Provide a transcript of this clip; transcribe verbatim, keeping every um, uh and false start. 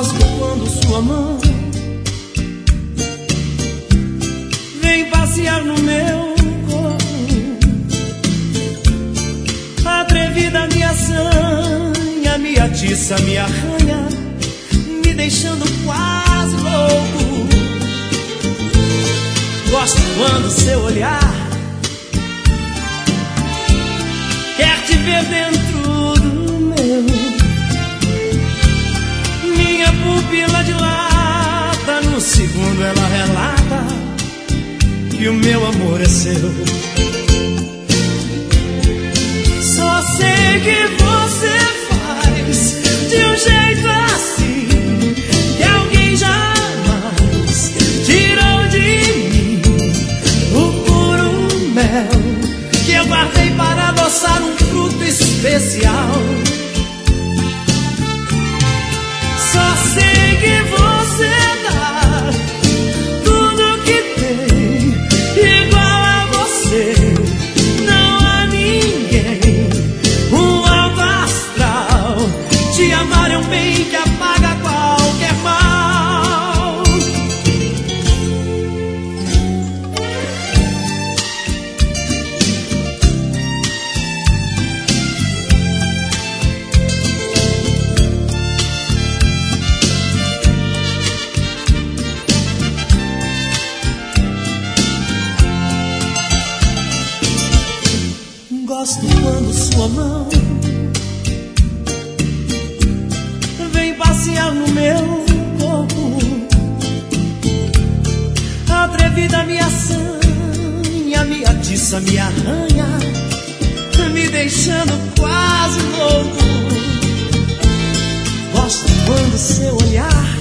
Gosto quando sua mão vem passear no meu corpo, atrevida me assanha, me atiça, me arranha, me deixando quase louco. Gosto quando seu olhar quer te ver dentro do meu. Minha pupila dilata, no segundo ela relata que o meu amor é seu. Só sei que você faz de um jeito assim que alguém jamais tirou de mim o puro mel que eu guardei para adoçar um fruto especial. Só sei que você dá tudo que tem, igual a você não há ninguém. Um alto astral, te amar é um bem que apaga qualquer mal. Gosto quando sua mão vem passear no meu corpo, atrevida me assanha, me atiça, me arranha, me deixando quase louco. Gosto quando seu olhar